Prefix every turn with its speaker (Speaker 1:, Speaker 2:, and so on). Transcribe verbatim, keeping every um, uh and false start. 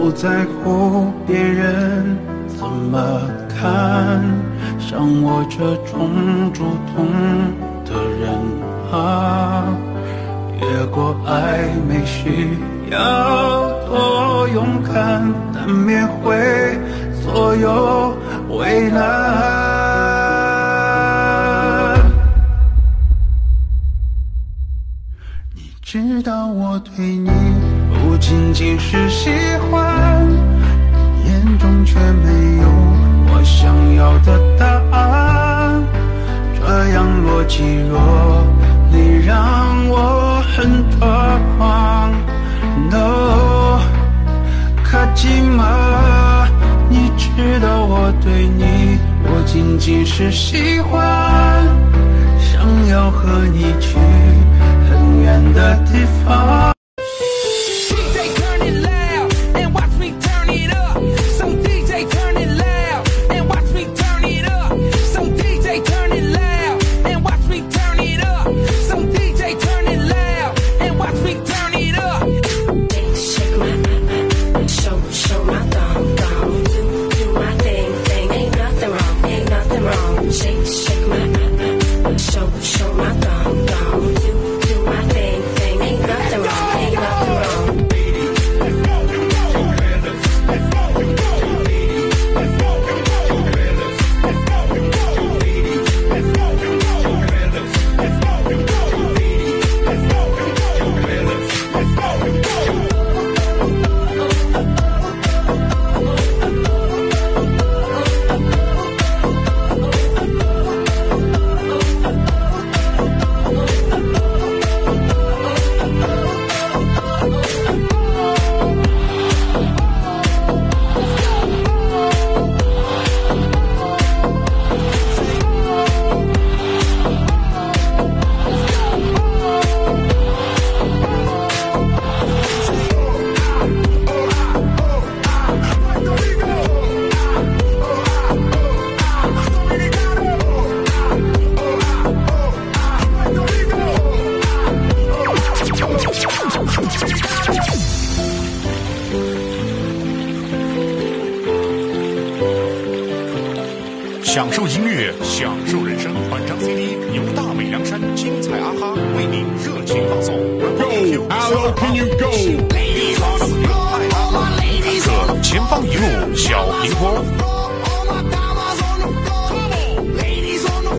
Speaker 1: 不在乎别人怎么看，像我这种主动的人啊，越过暧昧需要多勇敢，难免会左右为难。你知道我对你不仅仅是喜欢，眼中却没有我想要的答案，这样若即若离让我很抓狂。 No， 可寂寞，你知道我对你不仅仅是喜欢，想要和你去很远的地方。
Speaker 2: 享受音乐，享受人生。本张 C D 由大美梁山精彩阿哈为您热情放送。Go, how low can you go? 爱阿哈，可前方一路小平坡。